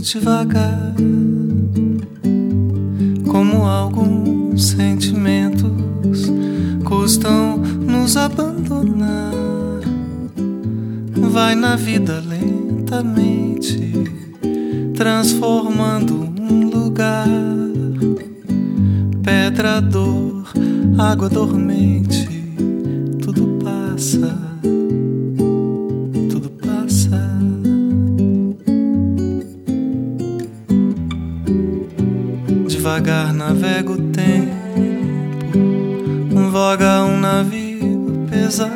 devagar, como alguns sentimentos custam nos abandonar. Vai na vida lentamente, transformando um lugar. Pedra, dor, água dormente, tudo passa, tudo passa. Devagar navega o tempo, voga um navio pesado,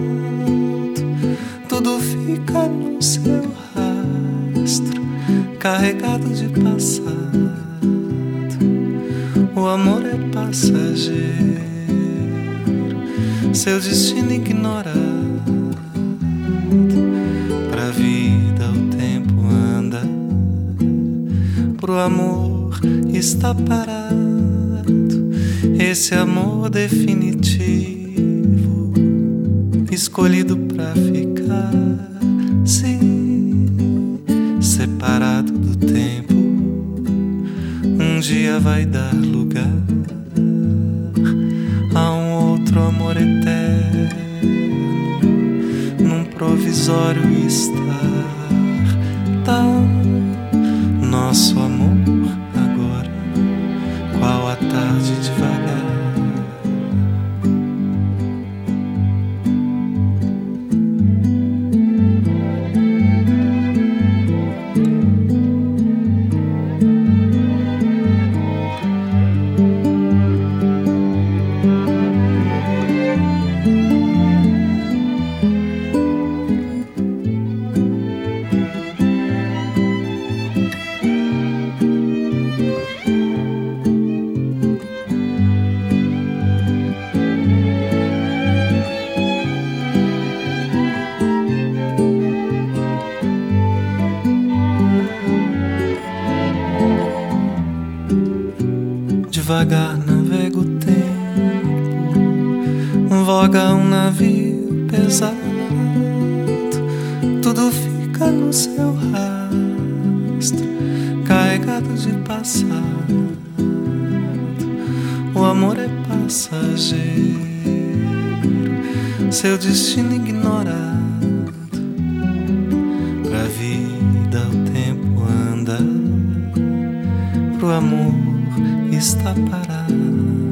tudo fica no seu rastro, carregado de passado. O amor é passageiro, seu destino ignorado. Pra vida o tempo anda, pro amor está parado. Esse amor definitivo, escolhido pra ficar, sim, separado do tempo, um dia vai dar lugar a um outro amor eterno, num provisório estar. Tal nosso amor agora, qual a tarde devagar. Devagar navega o tempo, voga um navio pesado, tudo fica no seu rastro, carregado de passado. O amor é passageiro, seu destino ignorado. Pra vida o tempo anda, pro amor está parado.